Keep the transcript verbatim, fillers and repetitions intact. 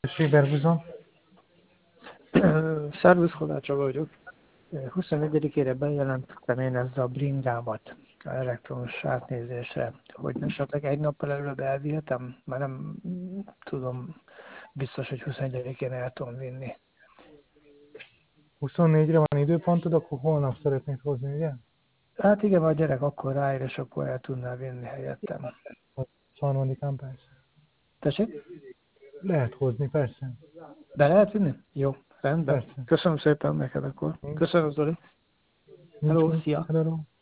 Siberhúzom. Szervusz, Kovács Csaba vagyok. huszonegyedikére bejelentettem én ezzel a bringámat a elektromos átnézésre, hogy esetleg egy nappal előbb elvihetem, mert nem tudom biztos, hogy huszonegyedikén el tudom vinni. huszonnégyre van időpontod, akkor holnap szeretnéd hozni, ugye? Hát igen, a gyerek akkor ráér, és akkor el tudná vinni helyettem. harmadikán persze. Tessék? Lehet hozni, persze. Be lehet vinni? Jó, rendben. Persze. Köszönöm szépen neked akkor. Nincs, Köszönöm, Zoli. nincs Hello, mit. szia! Hello.